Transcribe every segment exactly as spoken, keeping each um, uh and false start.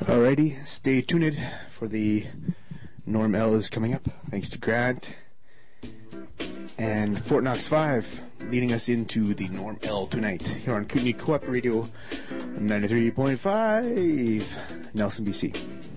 Alrighty, stay tuned for the Norm L is coming up, thanks to Grant. And Fort Knox five leading us into the Norm L tonight here on Kootenai Co-op Radio ninety-three point five, Nelson, B C.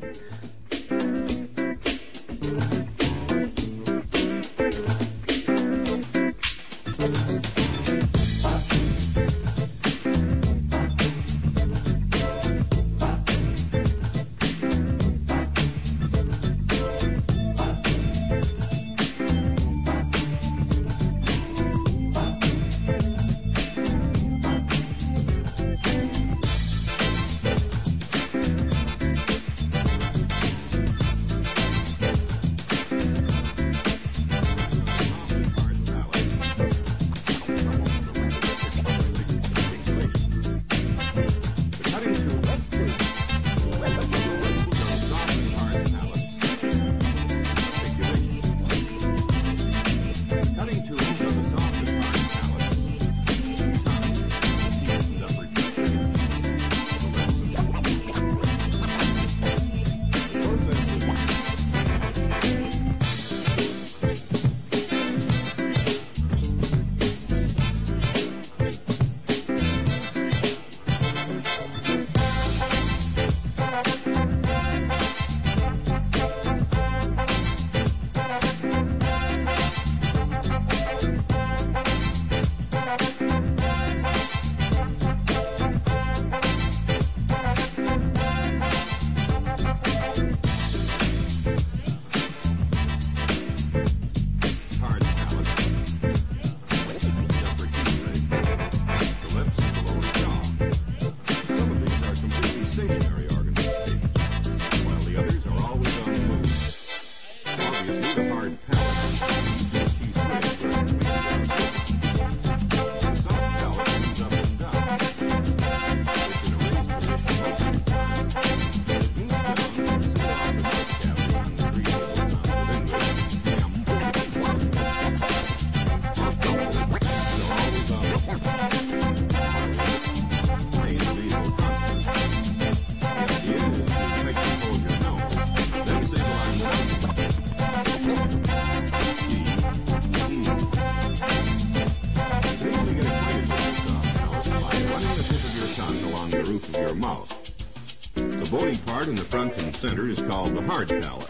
Center is called the hard palate.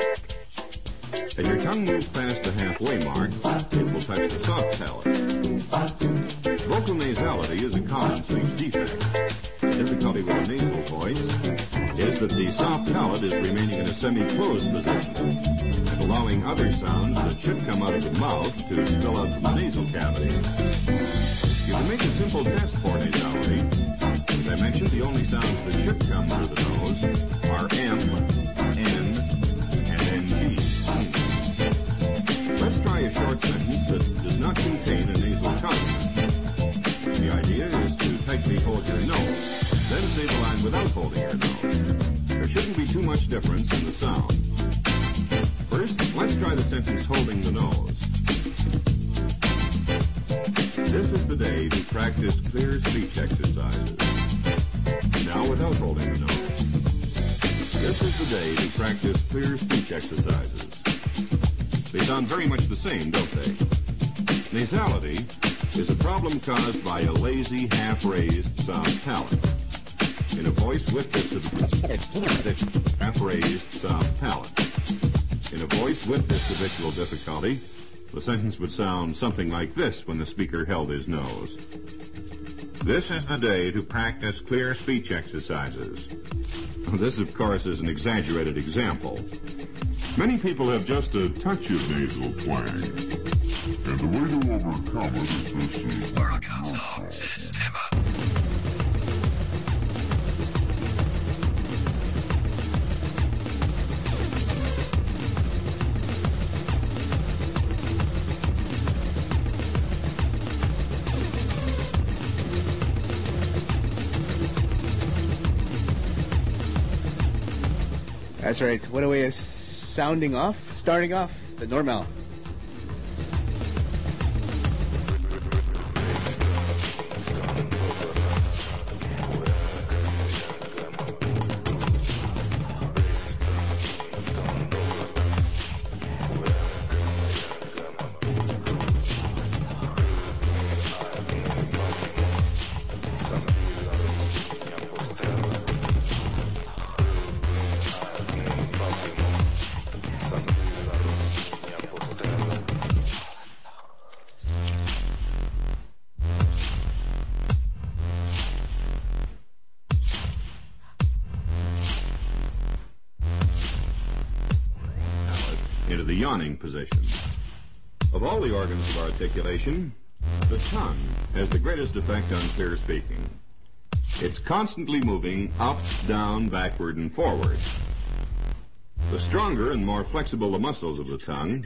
As your tongue moves past the halfway mark, it will touch the soft palate. Vocal nasality is a common speech defect. Difficulty with a nasal voice is that the soft palate is remaining in a semi-closed position, allowing other sounds that should come out of the mouth to spill out from the nasal cavity. You can make a simple test for nasality. As I mentioned, the only sounds that should come through the nose are M, N, and N G. Let's try a short sentence that does not contain a nasal consonant. The idea is to tightly hold your nose, then say the line without holding your nose. There shouldn't be too much difference in the sound. First, let's try the sentence holding the nose. This is the day to practice clear speech exercises. Now without holding the nose. This is the day to practice clear speech exercises. They sound very much the same, don't they? Nasality is a problem caused by a lazy, half-raised soft palate. In a voice with this half-raised soft palate. In a voice with this habitual difficulty, the sentence would sound something like this when the speaker held his nose. This is the day to practice clear speech exercises. This, of course, is an exaggerated example. Many people have just a touch of nasal twang. And the way to overcome it is this... Orgasm System. That's right. What a way of sounding off, starting off the Norm L. into the yawning position. Of all the organs of articulation, the tongue has the greatest effect on clear speaking. It's constantly moving up, down, backward, and forward. The stronger and more flexible the muscles of the tongue,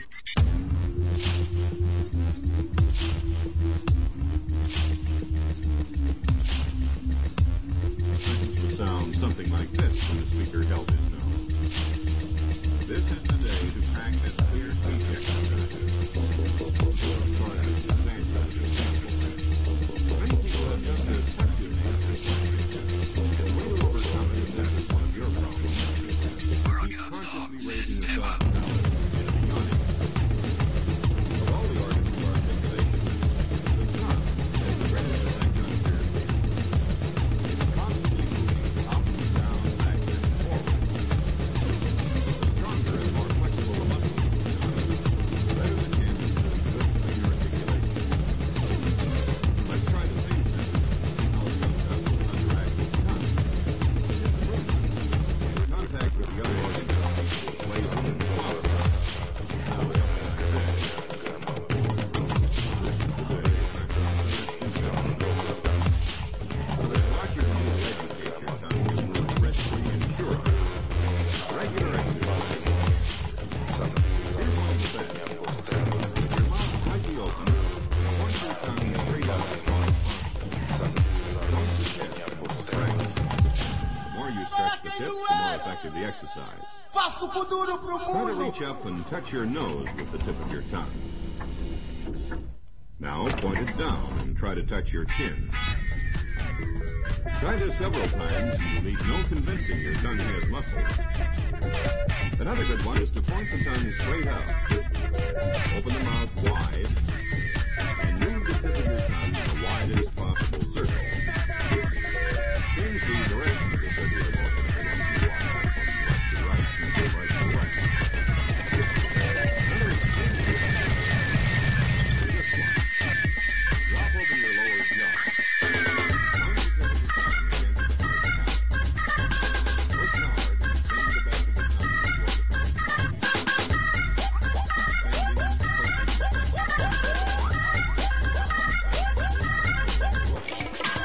will sound something like this when the speaker held his nose. This is the day to practice clear speech exercises. Many people have just as touch your name as the way to overcome it if that is one of your problems. Keep consciously raising the soft palate and yawning. Of all the organs of articulation, the tongue has the greatest effect on clear speaking. It's constantly moving up, down, backward, and forward. The stronger and more flexible the muscles of the tongue, the better the chances of good clear articulation. Let's try the same sentence and see how it comes out with an underactive tongue. It's a movement. In contact with the other organs of speech, placing and swallowing. Now it's something like this. Watch your mouth educate your tongue to move briskly and sure. Regular exercise. Here's one of the best. With your mouth slightly open, point your tongue straight out as far as possible. Don't forget to stretch. The more you stretch the tip, the more effective the exercise. Try to reach up and touch your nose with the tip of your tongue. Now point it down and try to touch your chin. Try this several times and you'll need no convincing your tongue has muscles. Another good one is to point the tongue straight out. Open the mouth wide and move the tip of your tongue in the widest possible circle. Change the direction of the circular motion once in a while, from left to right and from right to left. Another extremely good exercise is this one. Drop over your lower jaw. Point the tip of your tongue against the hard palate. Push hard and bring the back of the tongue toward the front. Bending, pushing,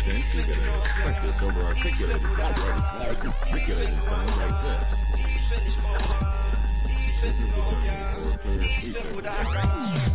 extent, you get a precious over-articulated articulated sound like this. This is the term for clear speech.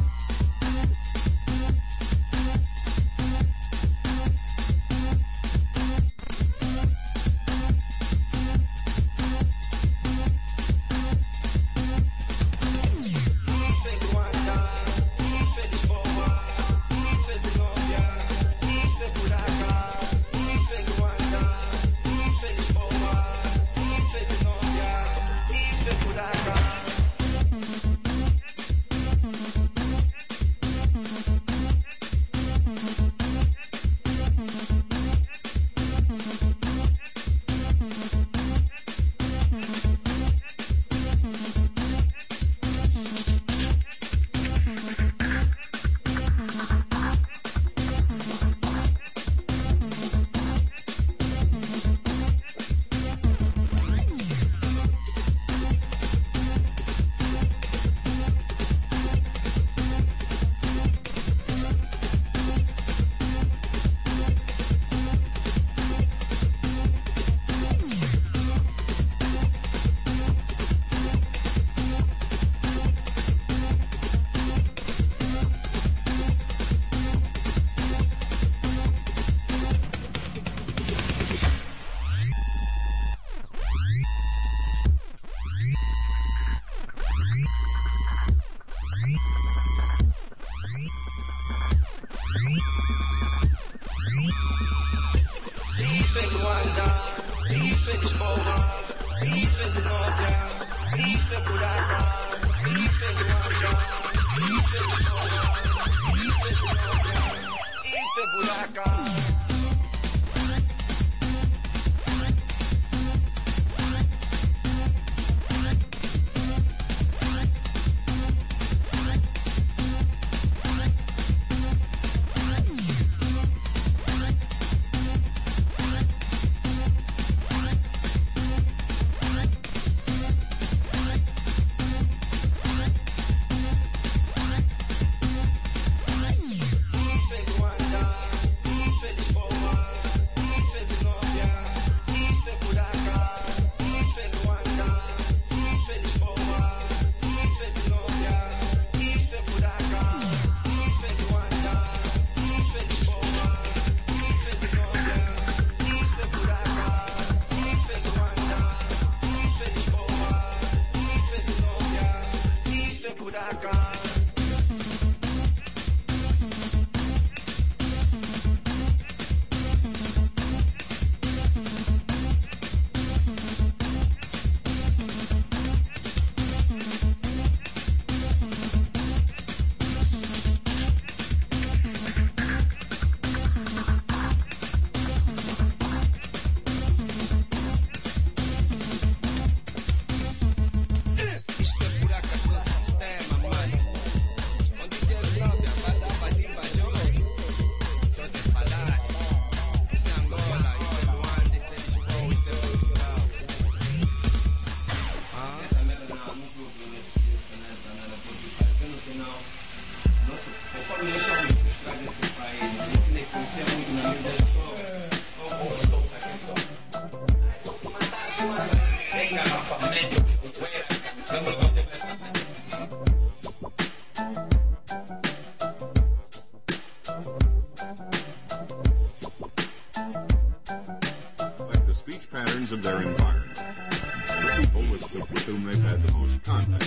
Of their environment, the people with, with whom they've had the most contact.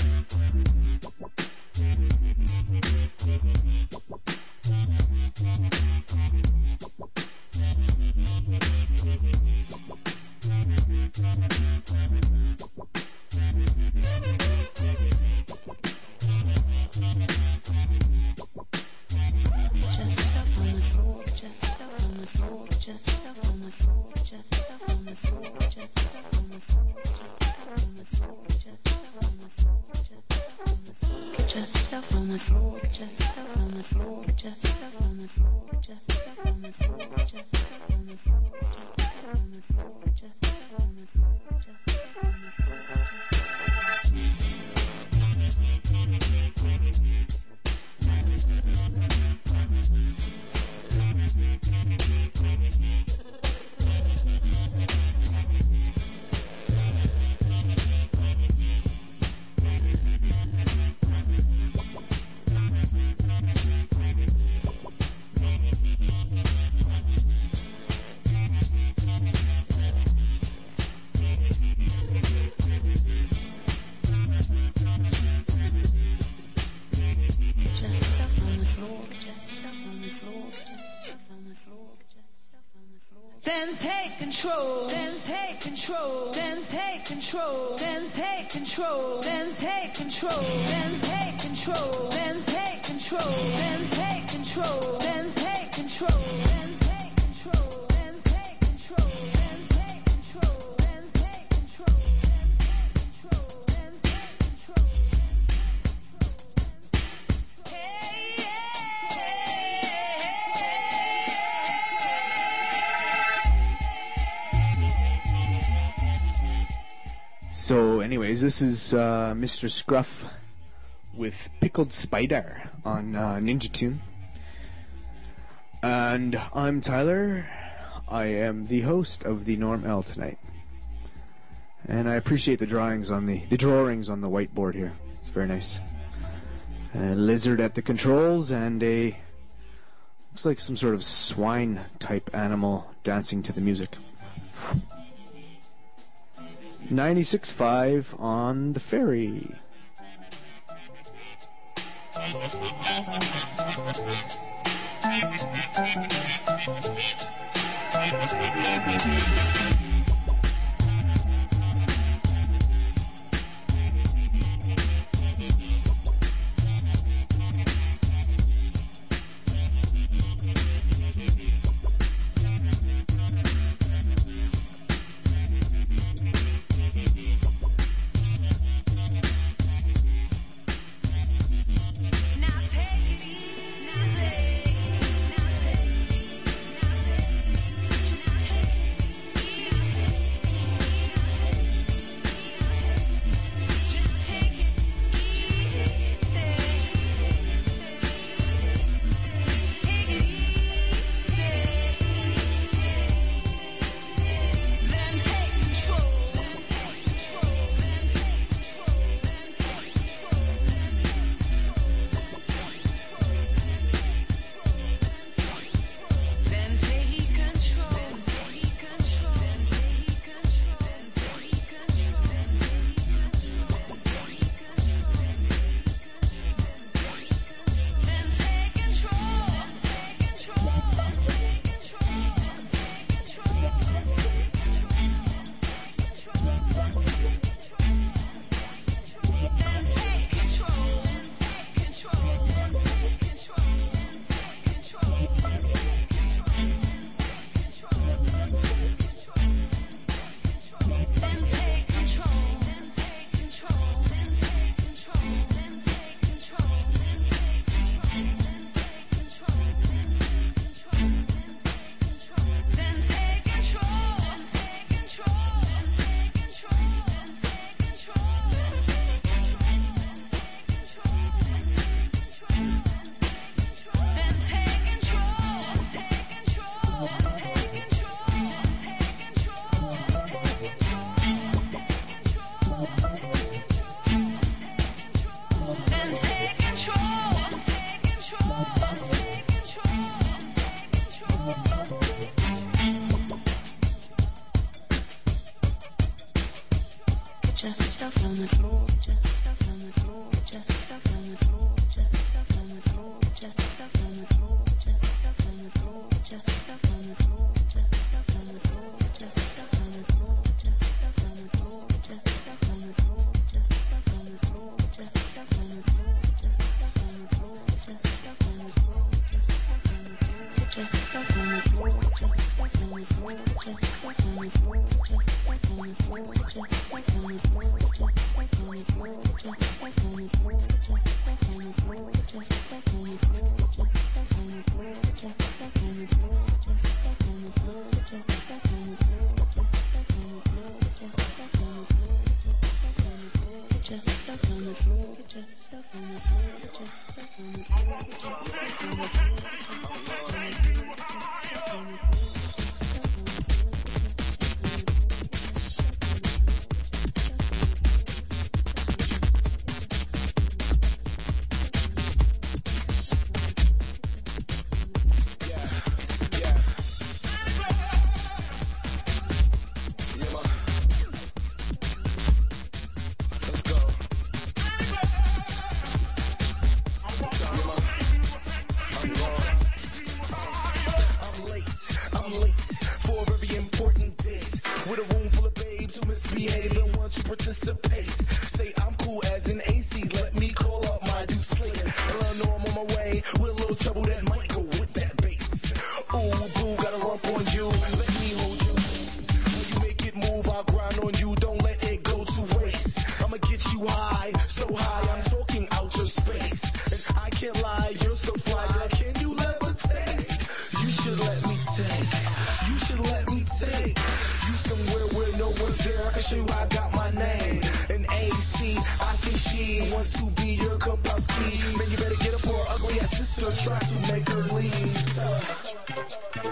Then take control, then take control, then take control, then take control, then take control, then take control, then take control, then take control, then take control, then take control, then take control, then take control, then take control, then take control, hey, So anyways, this is uh, Mister Scruff with Pickled Spider on uh, Ninja Tune. And I'm Tyler. I am the host of the Norm L tonight. And I appreciate the drawings on the, the drawings on the whiteboard here. It's very nice. A lizard at the controls and a, looks like some sort of swine type animal dancing to the music. ninety-six point five on the ferry. Just for a very important date. With a room full of babes who misbehave and want to participate. Say I'm cool as an A C, let me call up my dude Slate. And I know I'm on my way with a little trouble that might go with that bass. Ooh, boo, gotta rump on you, let me hold you. When you make it move, I'll grind on you, don't let it go to waste. I'ma get you high, so high, I'm talking outer space. And I can't lie, you're so fly, girl, can you levitate? You should let me take, you should let me take you somewhere where no one's there. I can show you I got my name. An A C, I think she wants to be your Kapowski. Man, you better get up for her ugly ass sister, try to make her leave. Tell her.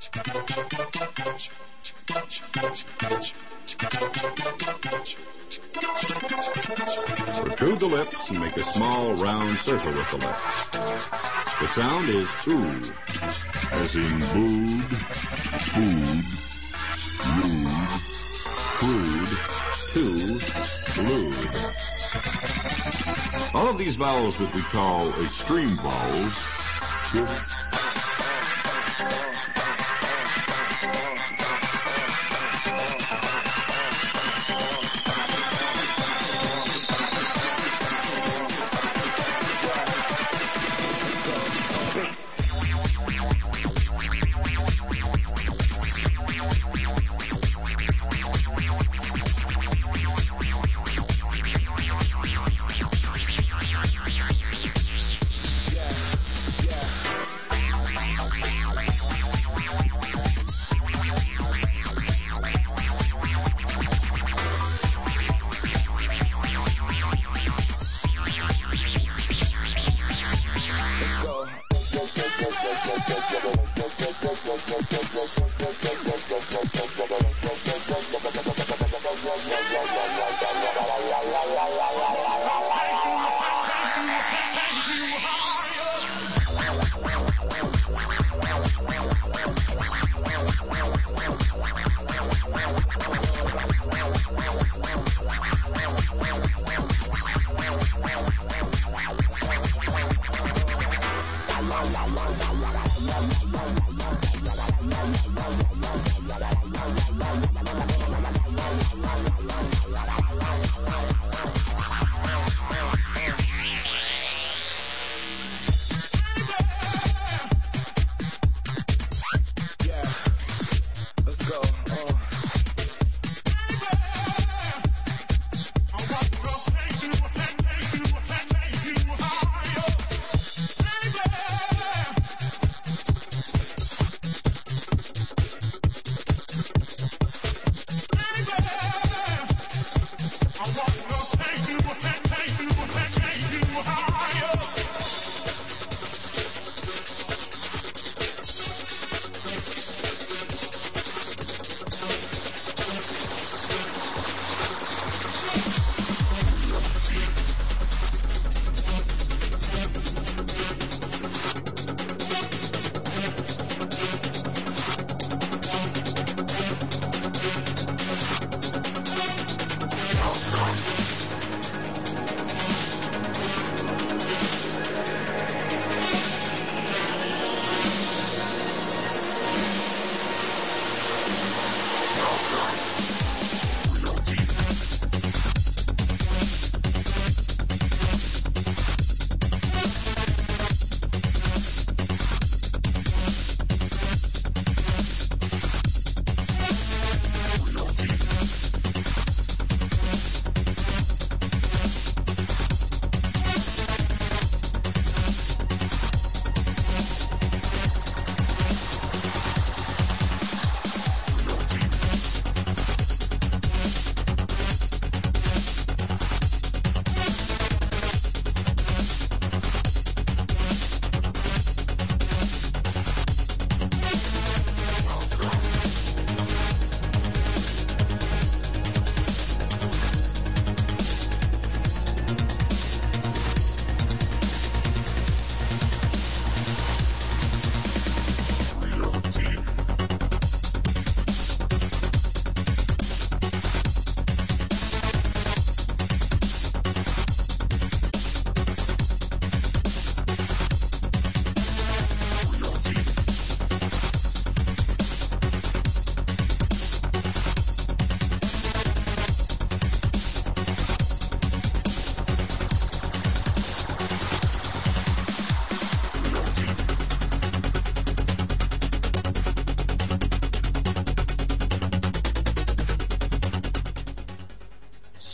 Protrude the lips and make a small round circle with the lips. The sound is ooh, as in booed, food, lewd, crude, to, lewd. All of these vowels that we call extreme vowels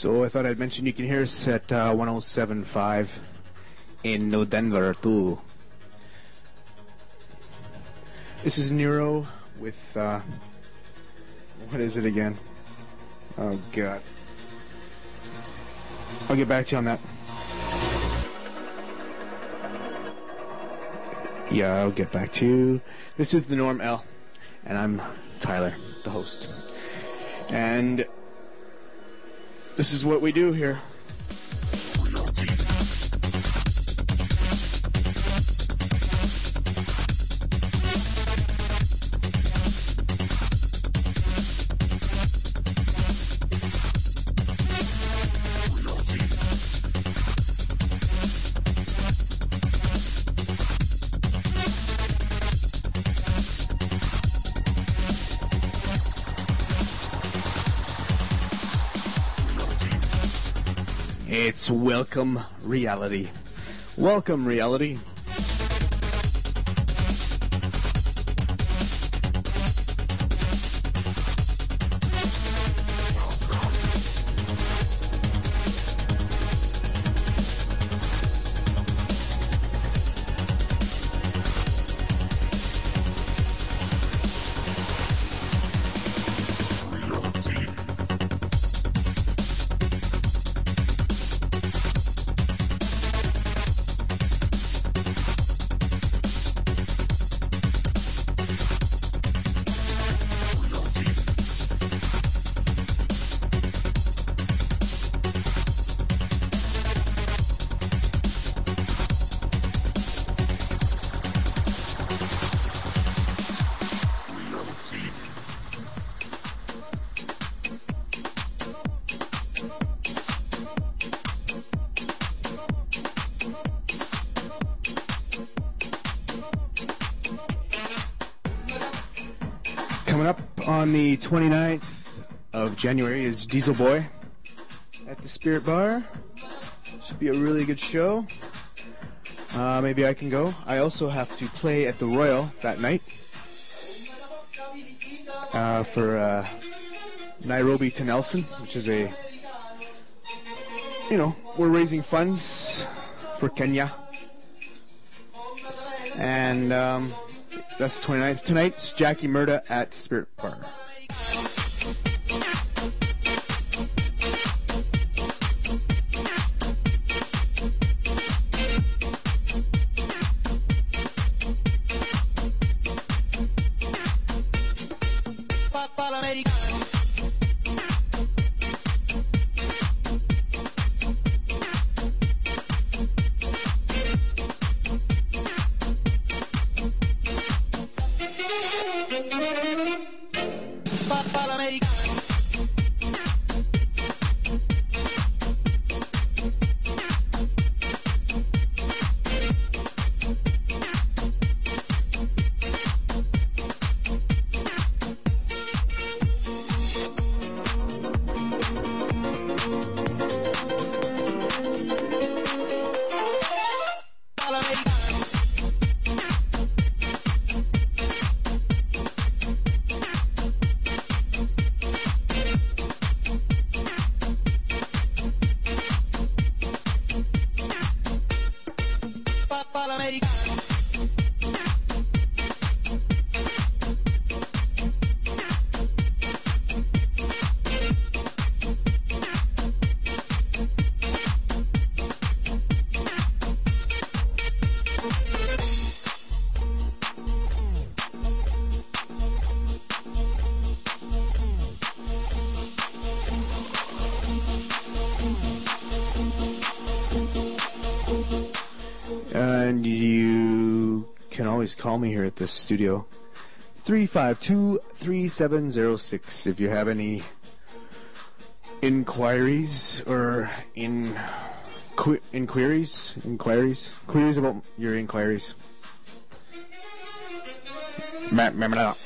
So I thought I'd mention you can hear us at uh, one oh seven point five in New Denver too. This is Nero with, uh, what is it again? Oh God. I'll get back to you on that. Yeah, I'll get back to you. This is the Norm L, and I'm Tyler, the host. And this is what we do here. It's Welcome Reality. Welcome Reality. Coming up on the twenty-ninth of January is Diesel Boy at the Spirit Bar. Should be a really good show. Uh, maybe I can go. I also have to play at the Royal that night uh, for uh, Nairobi to Nelson, which is a, you know, we're raising funds for Kenya. And um, that's the twenty-ninth. Tonight's Jackie Murda at Spirit Bar. And you can always call me here at the studio, three five two, three seven zero six, if you have any inquiries or in qu- inquiries, inquiries, queries about your inquiries. Remember that.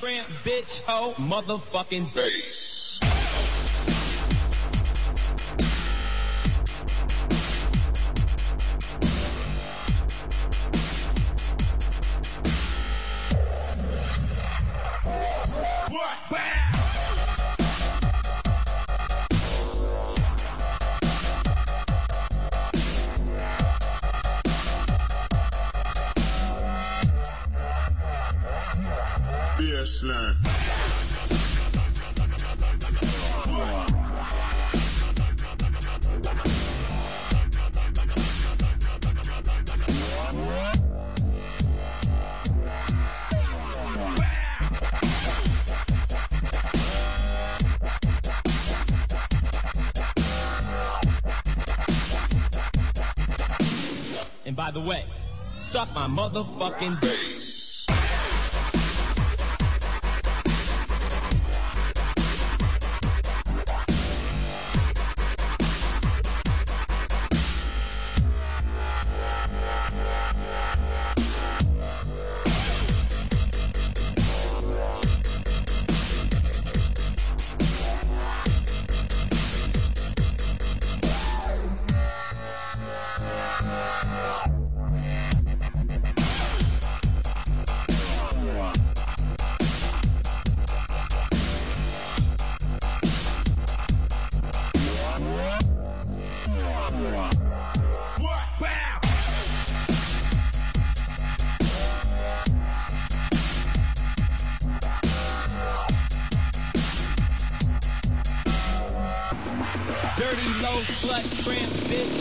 tramp, bitch, hoe, motherfucking bass. Slang. And by the way, suck my motherfucking bass. Dirty, low, slut, tramp, bitch,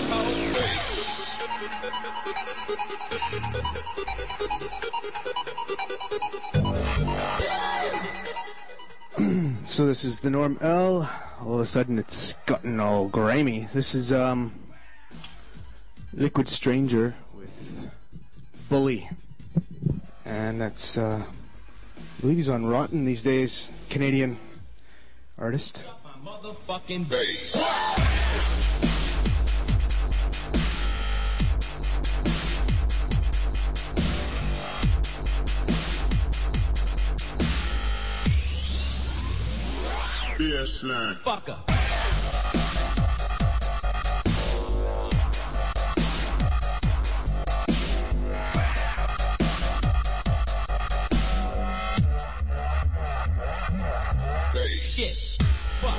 hoe. So this is the Norm L. All of a sudden it's gotten all grimy. This is um, Liquid Stranger with Bully. And that's, uh, I believe he's on Rotten these days. Canadian artist. Motherfucking bass. Beer slang. Fucker. Shit. Fuck.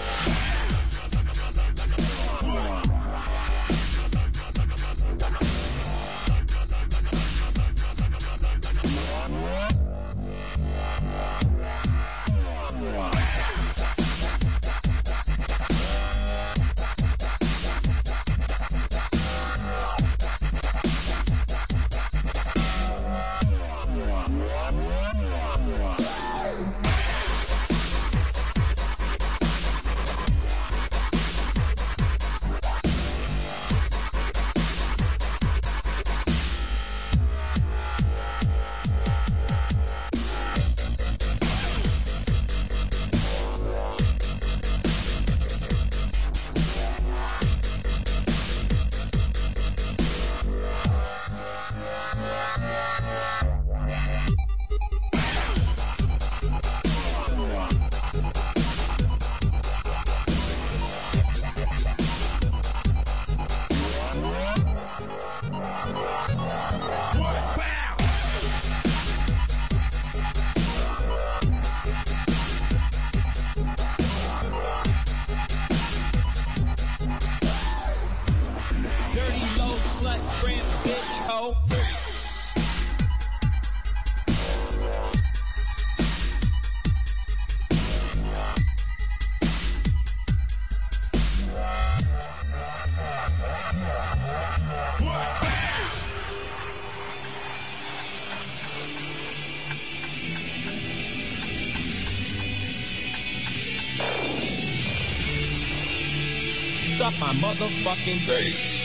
Suck my motherfucking bass.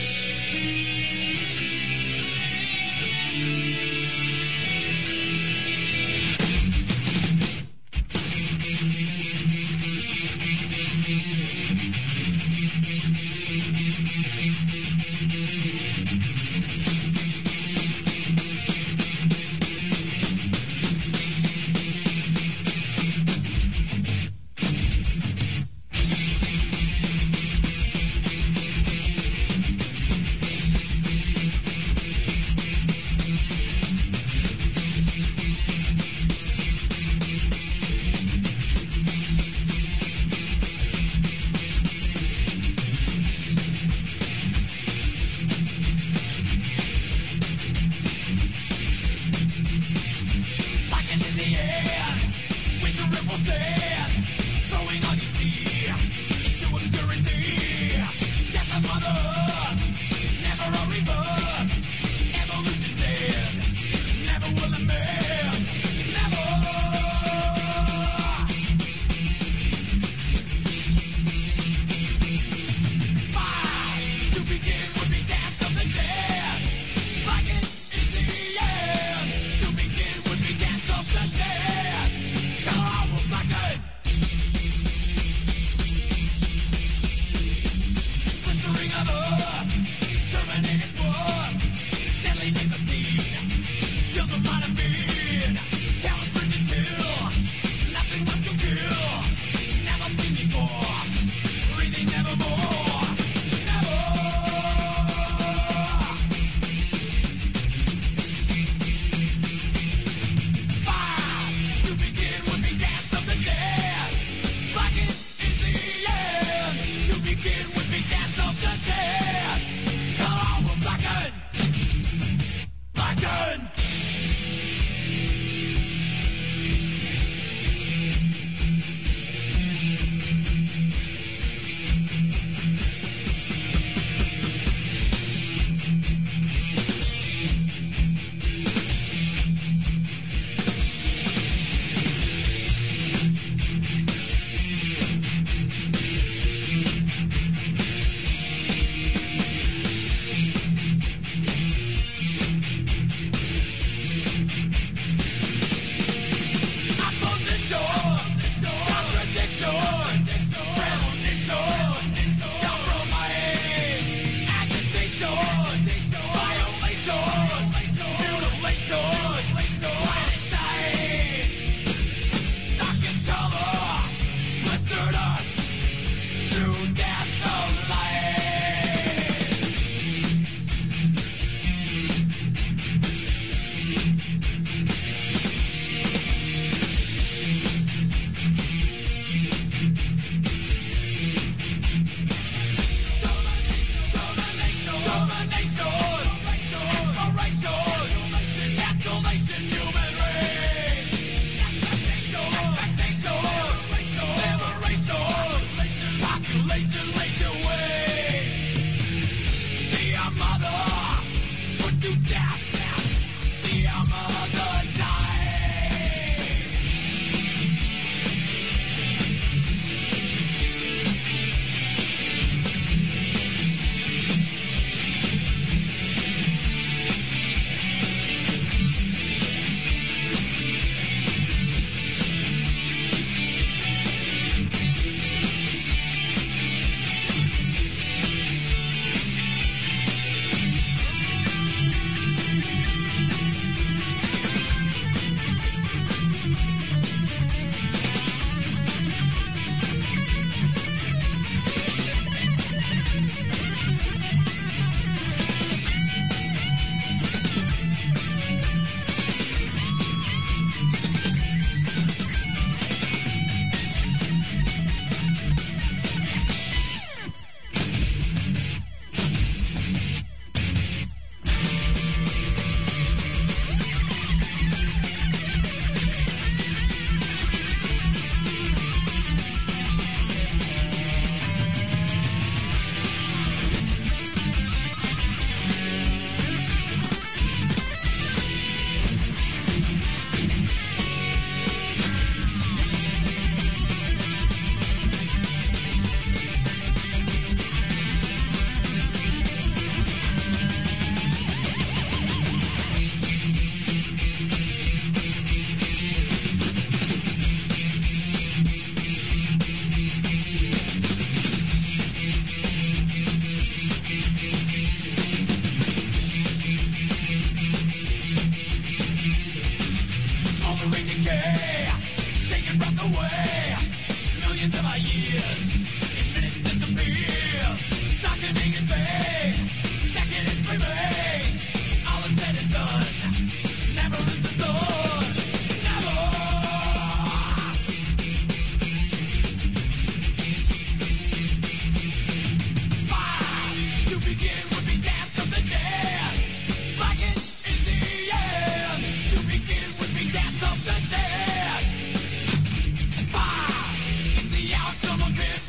away. Millions of our years, in minutes disappear. Darkening in vain, decadence remains. All is said and done, never is the sword. Never. Fire, to begin would be dance of the dead. Like it is the end. To begin would be dance of the dead. Fire is the outcome of it.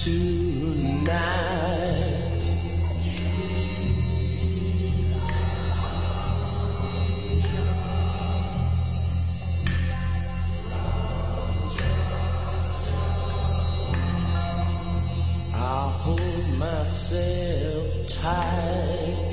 tonight. I'll hold myself tight.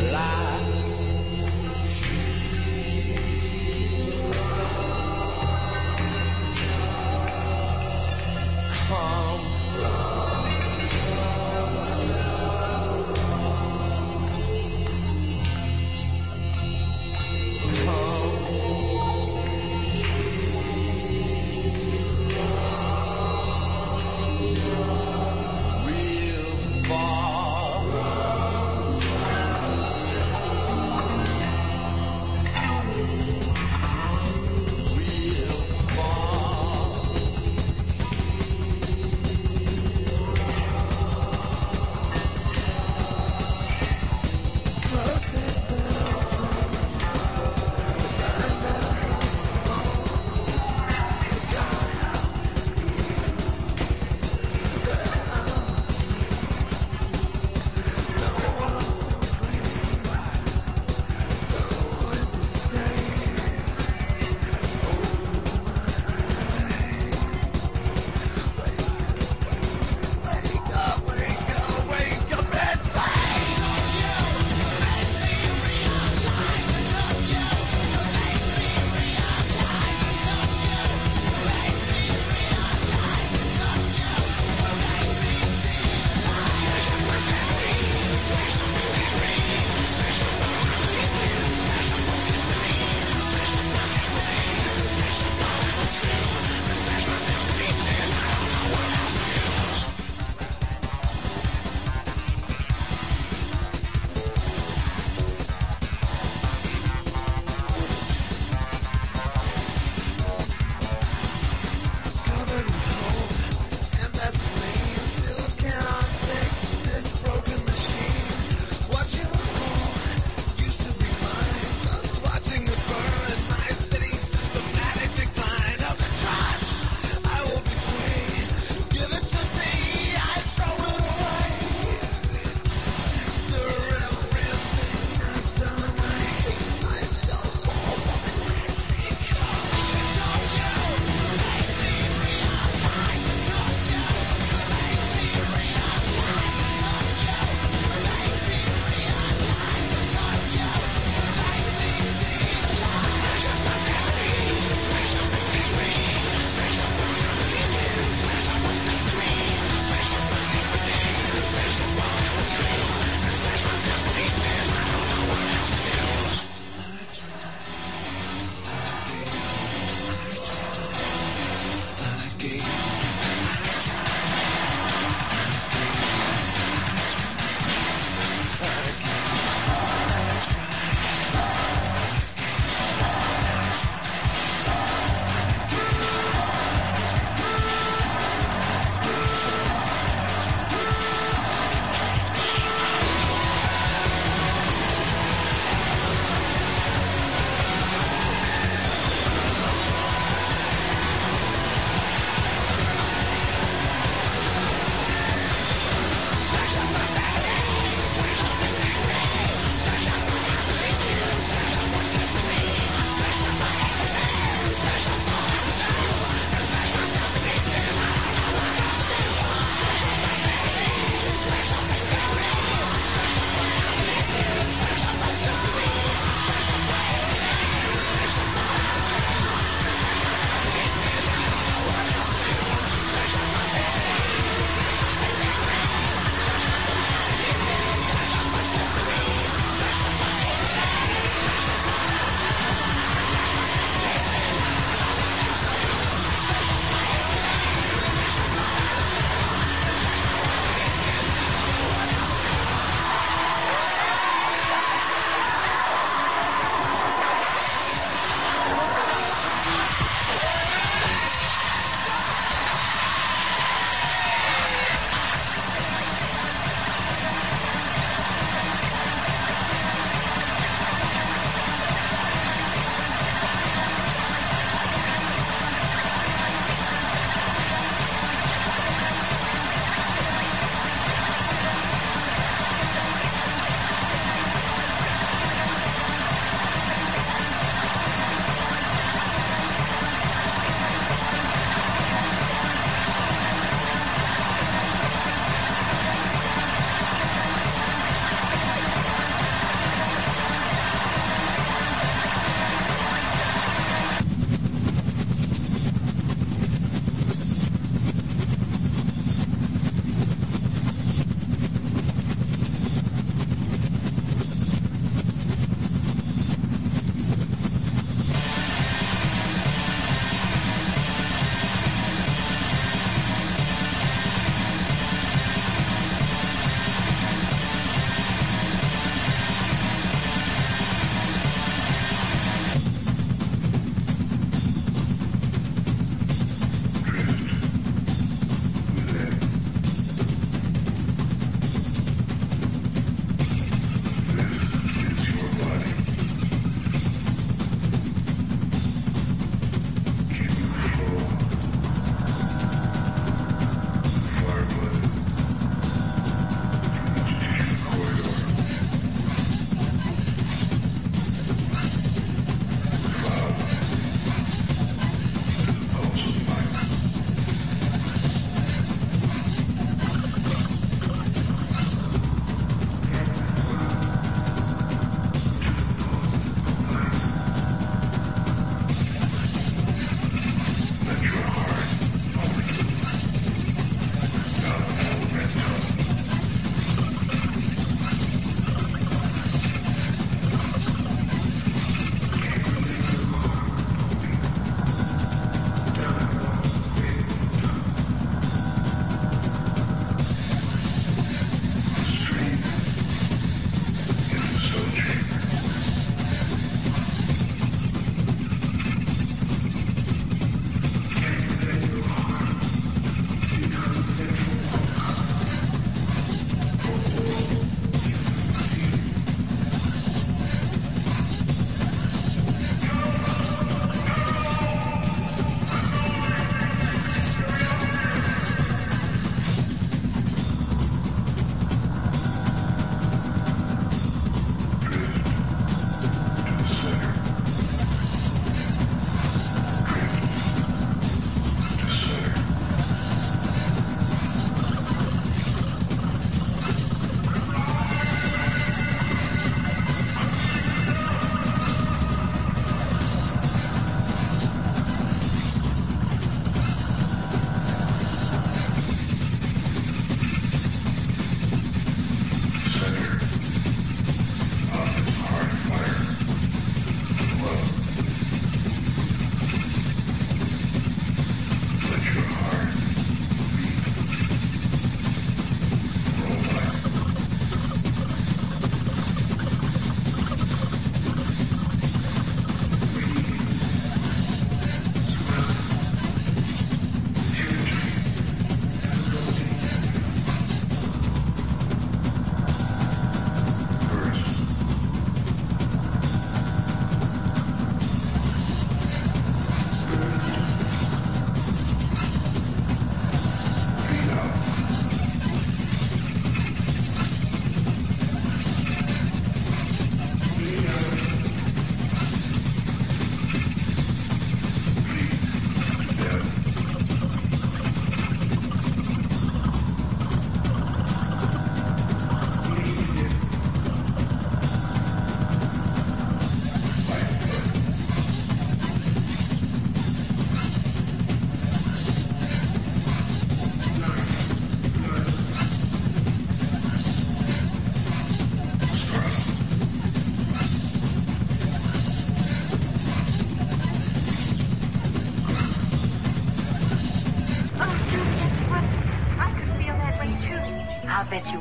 Real far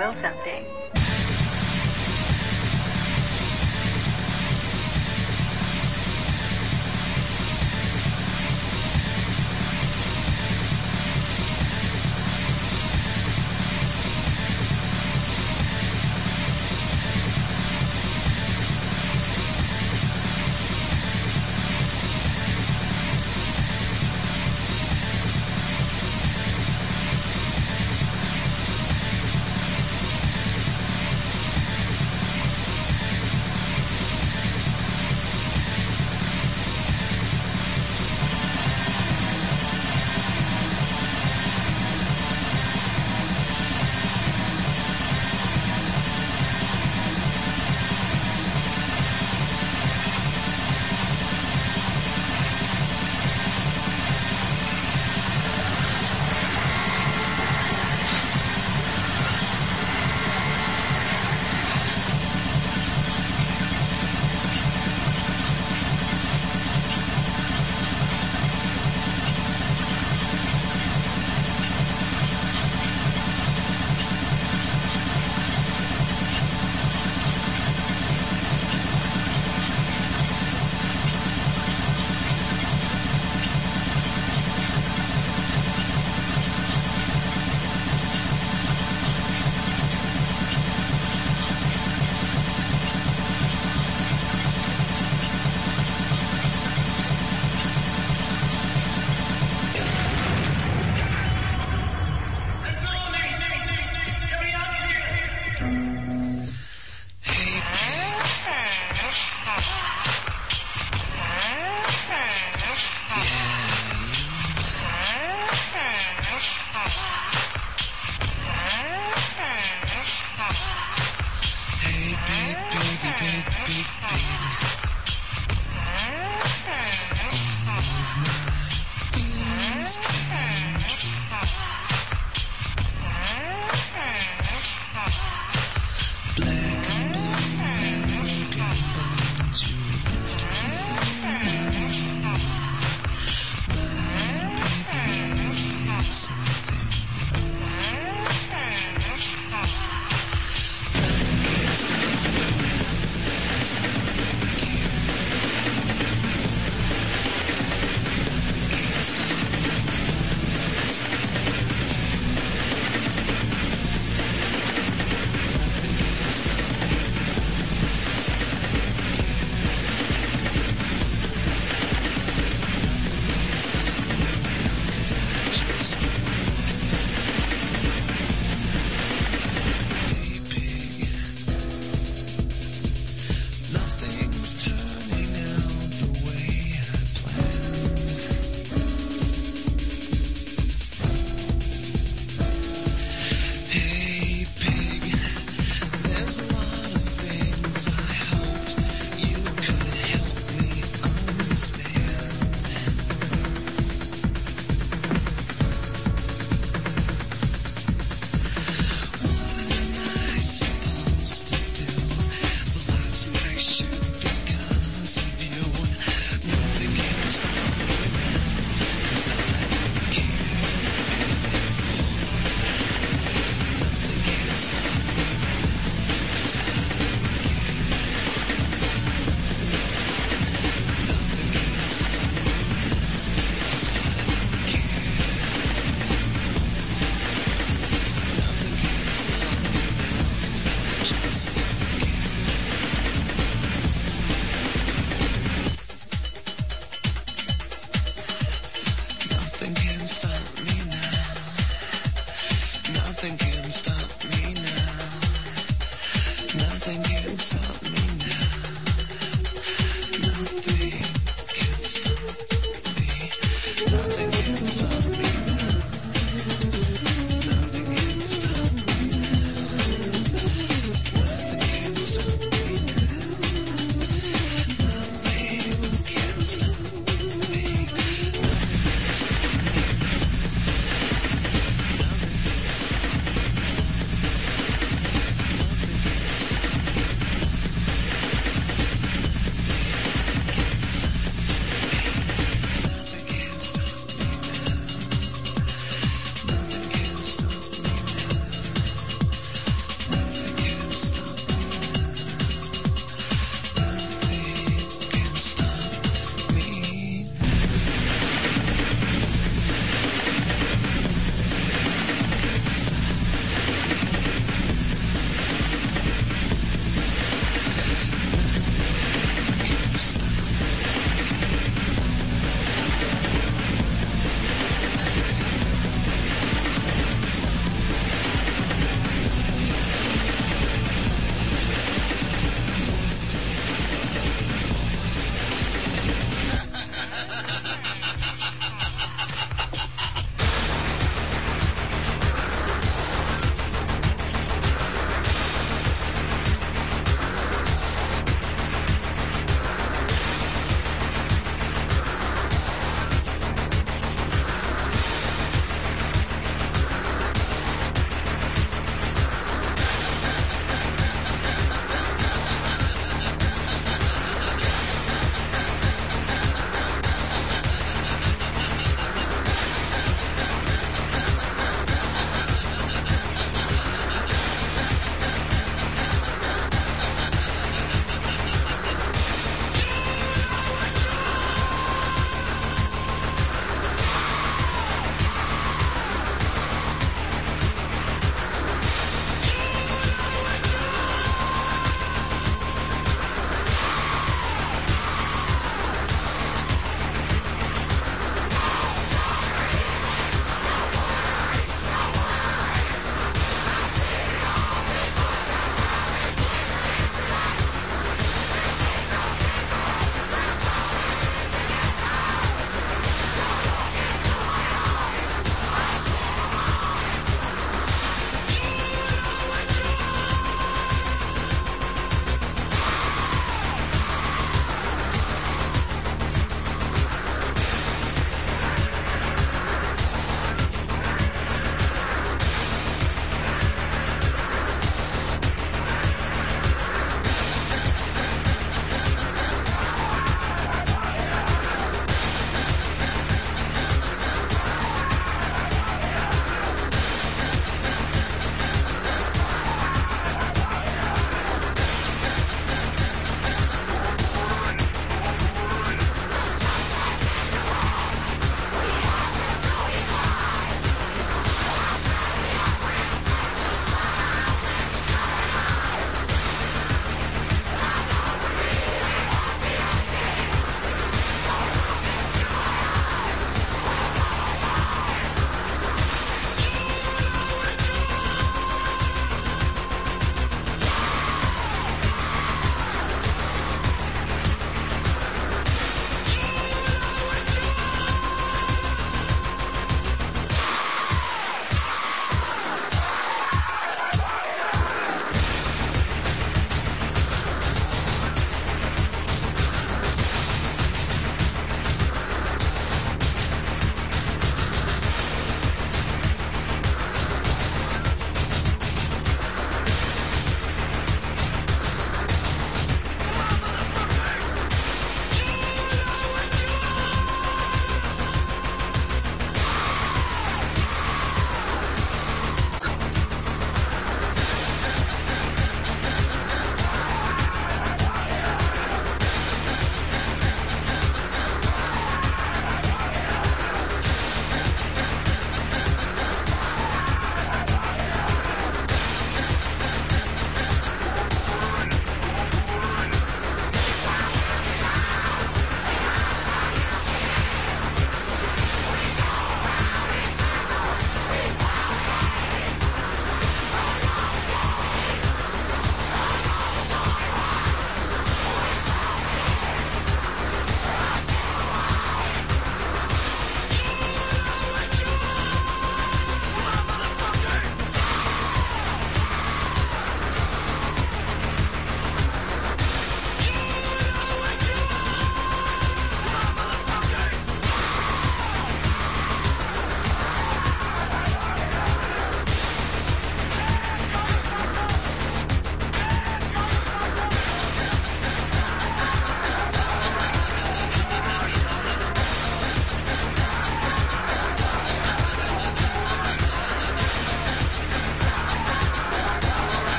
will someday.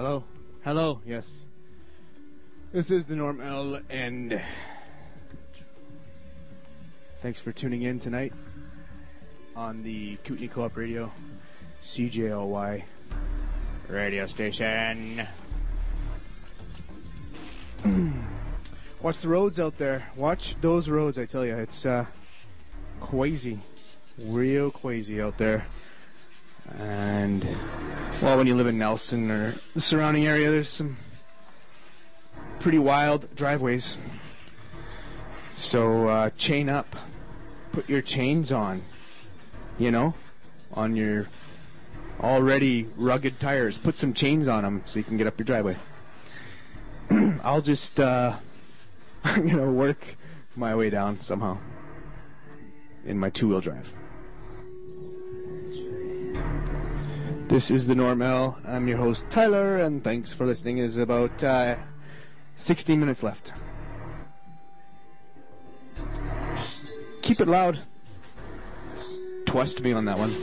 Hello? Hello, yes. This is the Norm L, and thanks for tuning in tonight on the Kootenai Co-op Radio, C J L Y radio station. Watch the roads out there. Watch those roads, I tell you. It's uh, crazy. Real crazy out there. And, well, when you live in Nelson or the surrounding area, there's some pretty wild driveways. So, uh, chain up. Put your chains on. You know? On your already rugged tires. Put some chains on them so you can get up your driveway. I'll just, uh, I'm going to work my way down somehow in my two-wheel drive. This is the Norm L. I'm your host, Tyler, and thanks for listening. There's about uh, sixteen minutes left. Keep it loud. Twist me on that one.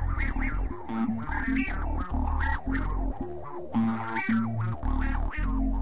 Wow.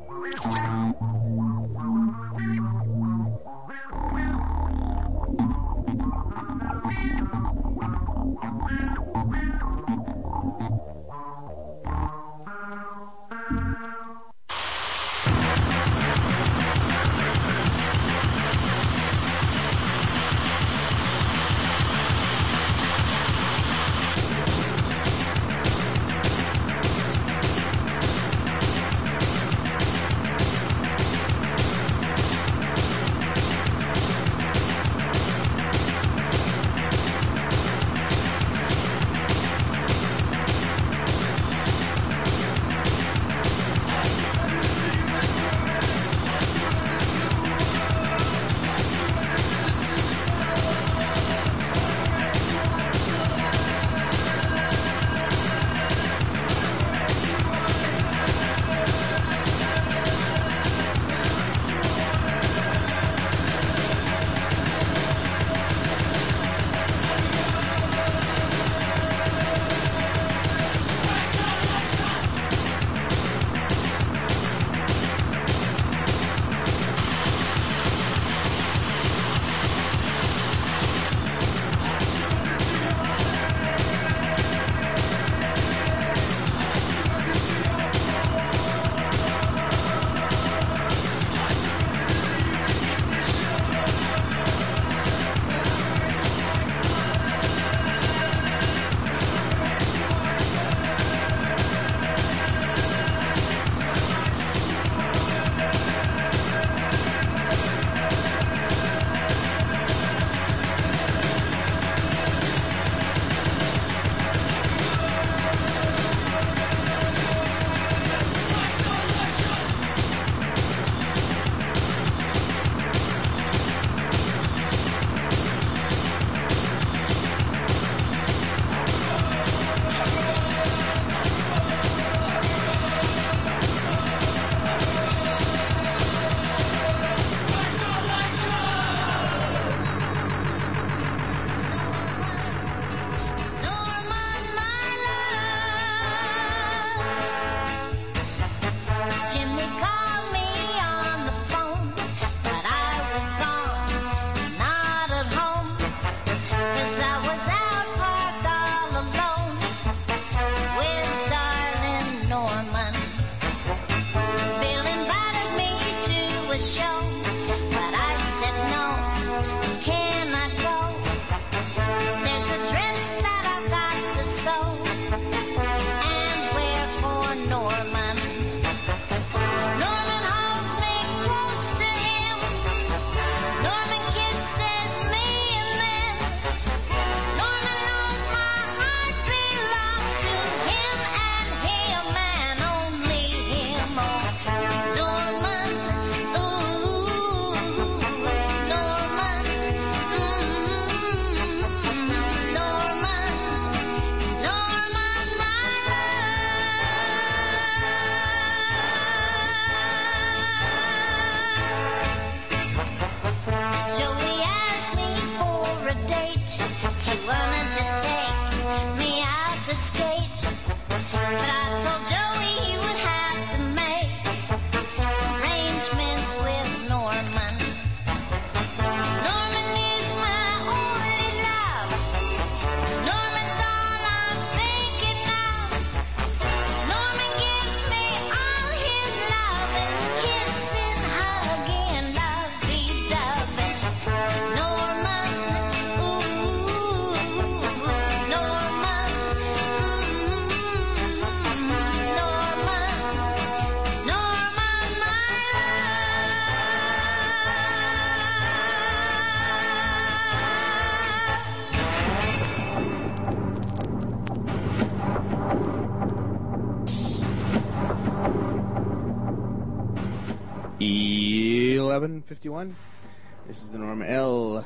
eleven fifty-one. This is the Norm L.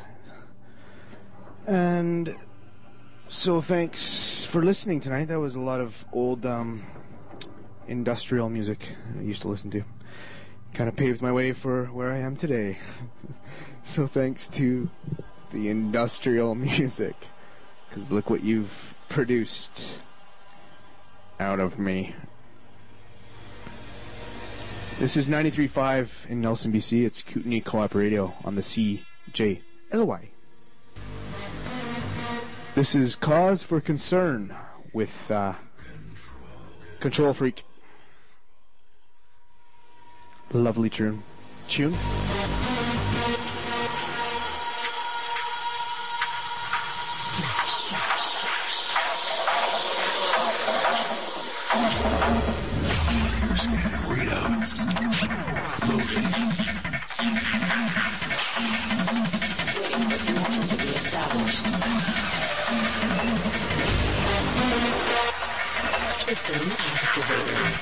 And so thanks for listening tonight. That was a lot of old um, industrial music I used to listen to. Kind of paved my way for where I am today. So thanks to the industrial music. Because look what you've produced out of me. This is ninety-three point five in Nelson, B C. It's Kootenai Co-op Radio on the C J L Y. This is Cause for Concern with uh, Control Freak. Lovely tune. Tune. Readouts. Loading. Waiting for connection to be established. System activated.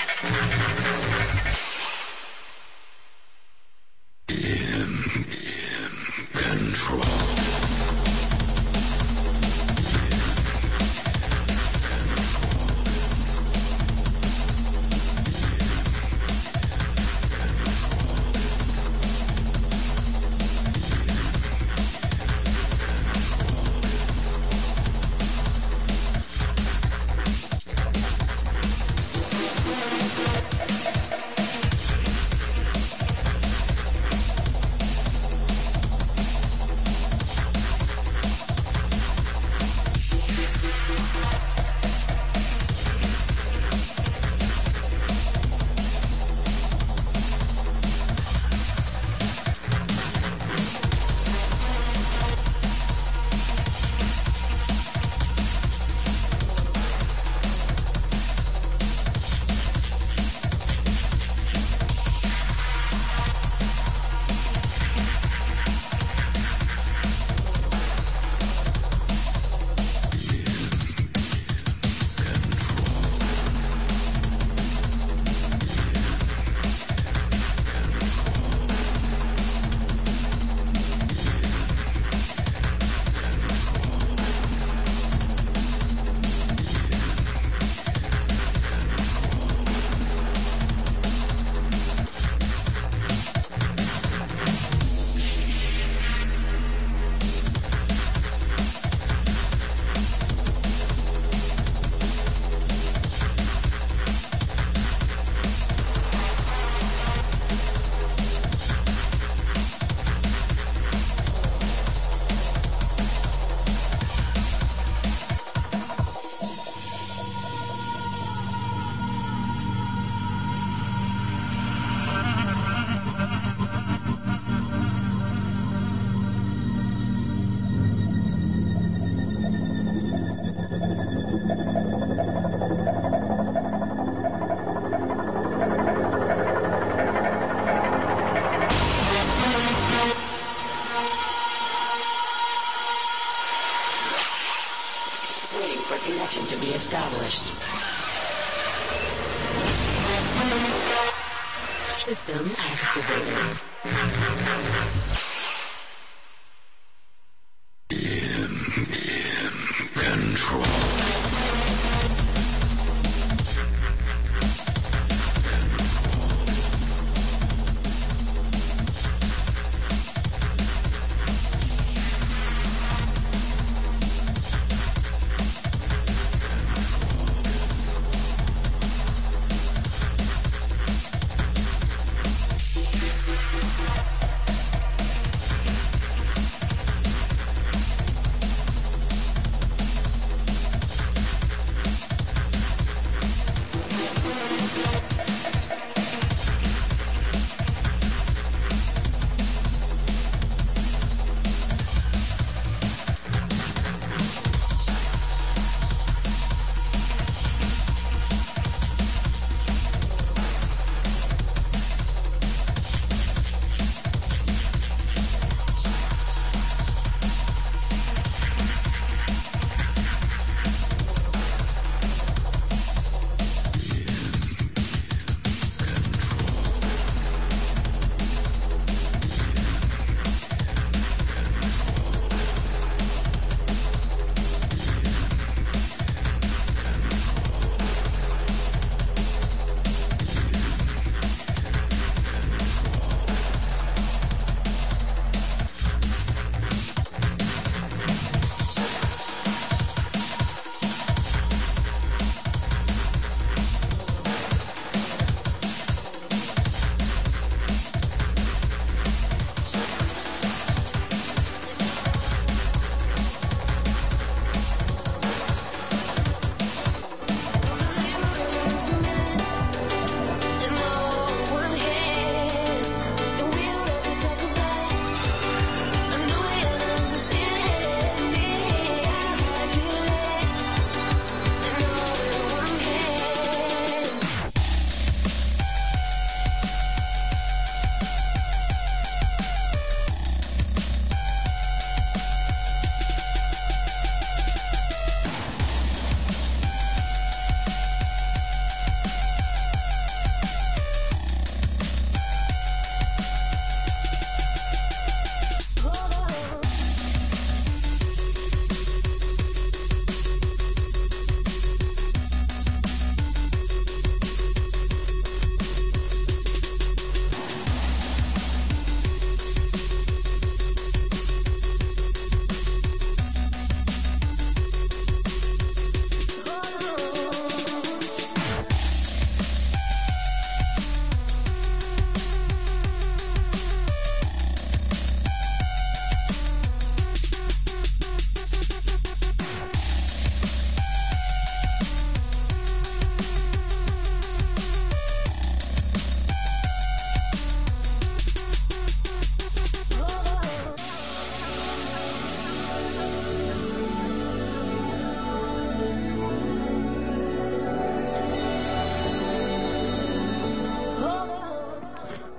In, in control. System activated. In, in control.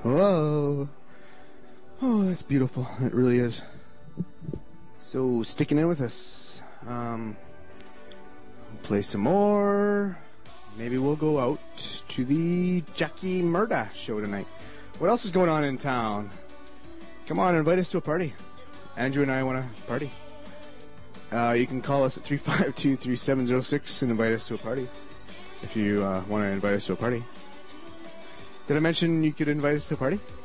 Whoa. Oh, that's beautiful. It really is. So, sticking in with us. Um, we'll play some more. Maybe we'll go out to the Jackie Murda show tonight. What else is going on in town? Come on, invite us to a party. Andrew and I want to party. Uh, you can call us at three five two, three seven zero six and invite us to a party. If you uh, want to invite us to a party. Did I mention you could invite us to a party?